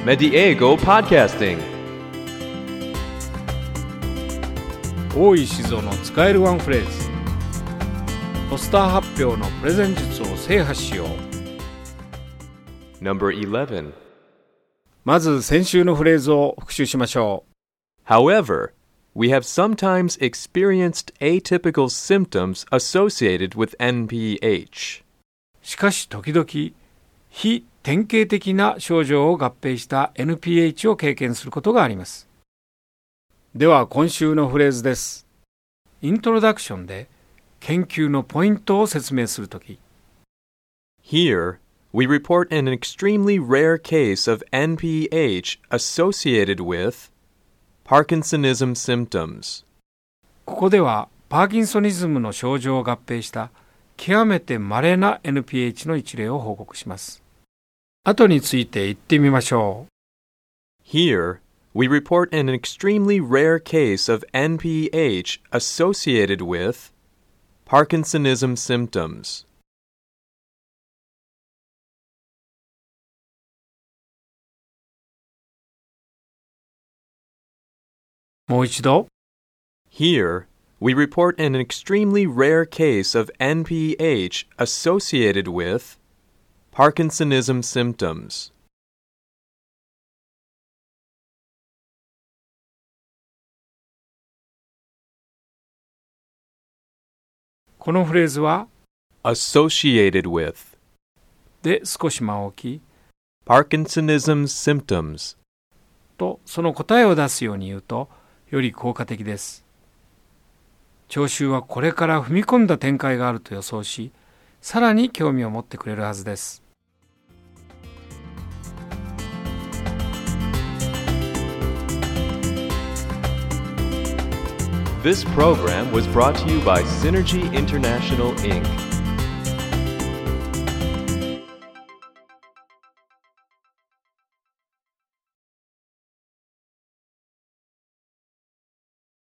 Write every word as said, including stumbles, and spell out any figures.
Mediego Podcasting。 大井静雄の使えるワンフレーズ。ポスター発表のプレゼン術を制覇しよう。 Number eleven. まず先週のフレーズを復習しましょう。However, we have sometimes experienced atypical symptoms associated with エヌピーエイチ. しかし時々非典型的な症状を合併した エヌピーエイチ を経験することがあります。では今週のフレーズです。イントロダクションで研究のポイントを説明するとき。 Here, we report an extremely rare case of エヌピーエイチ associated with Parkinsonism symptoms. ここではパーキンソニズムの症状を合併した極めて稀な エヌピーエイチ の一例を報告します。後について言ってみましょう。 Here, we report an extremely rare case of エヌピーエイチ associated with Parkinsonism symptoms. もう一度。 Here, we report an extremely rare case of エヌピーエイチ associated with Parkinsonism symptoms. このフレーズは associated with で少し間を置き Parkinsonism symptoms とその答えを出すように言うとより効果的です。聴衆はこれから踏み込んだ展開があると予想し、さらに興味を持ってくれるはずです。 This program was brought to you by Synergy International, Incorporated